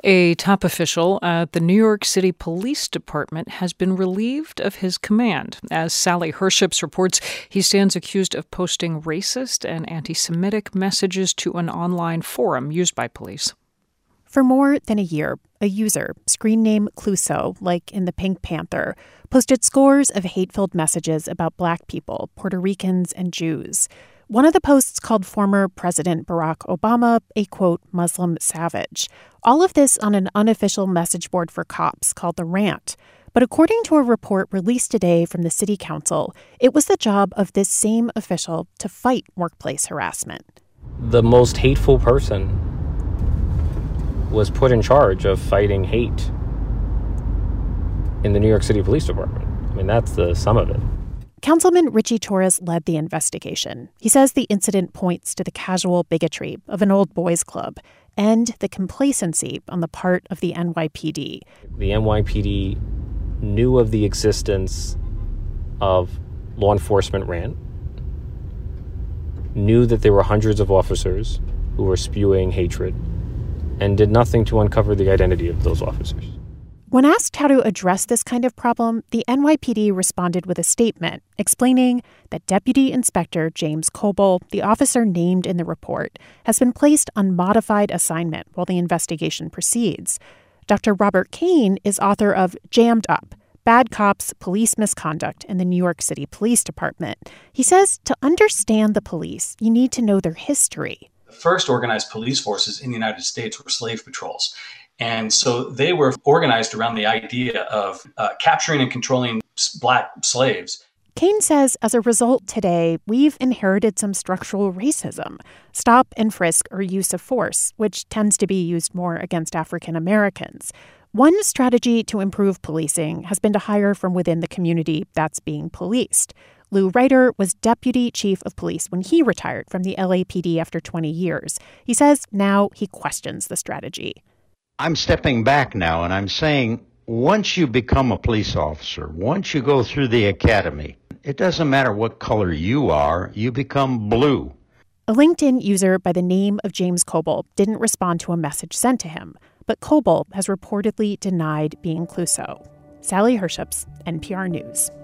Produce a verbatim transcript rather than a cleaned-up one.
A top official at the New York City Police Department has been relieved of his command. As Sally Herships reports, he stands accused of posting racist and anti-Semitic messages to an online forum used by police. For more than a year, a user, screen name Clouseau, like in the Pink Panther, posted scores of hate-filled messages about Black people, Puerto Ricans, and Jews. One of the posts called former President Barack Obama a, quote, Muslim savage. All of this on an unofficial message board for cops called The Rant. But according to a report released today from the city council, it was the job of this same official to fight workplace harassment. The most hateful person was put in charge of fighting hate in the New York City Police Department. I mean, that's the sum of it. Councilman Richie Torres led the investigation. He says the incident points to the casual bigotry of an old boys club and the complacency on the part of the N Y P D. The N Y P D knew of the existence of Law Enforcement Rant, knew that there were hundreds of officers who were spewing hatred, and did nothing to uncover the identity of those officers. When asked how to address this kind of problem, the N Y P D responded with a statement explaining that Deputy Inspector James Coble, the officer named in the report, has been placed on modified assignment while the investigation proceeds. Doctor Robert Kane is author of Jammed Up, Bad Cops, Police Misconduct in the New York City Police Department. He says to understand the police, you need to know their history. The first organized police forces in the United States were slave patrols. And so they were organized around the idea of uh, capturing and controlling Black slaves. Kane says as a result today, we've inherited some structural racism. Stop and frisk or use of force, which tends to be used more against African Americans. One strategy to improve policing has been to hire from within the community that's being policed. Lou Ryder was deputy chief of police when he retired from the L A P D after twenty years. He says now he questions the strategy. I'm stepping back now and I'm saying once you become a police officer, once you go through the academy, it doesn't matter what color you are, you become blue. A LinkedIn user by the name of James Coble didn't respond to a message sent to him, but Coble has reportedly denied being Clouseau. Sally Herships, N P R News.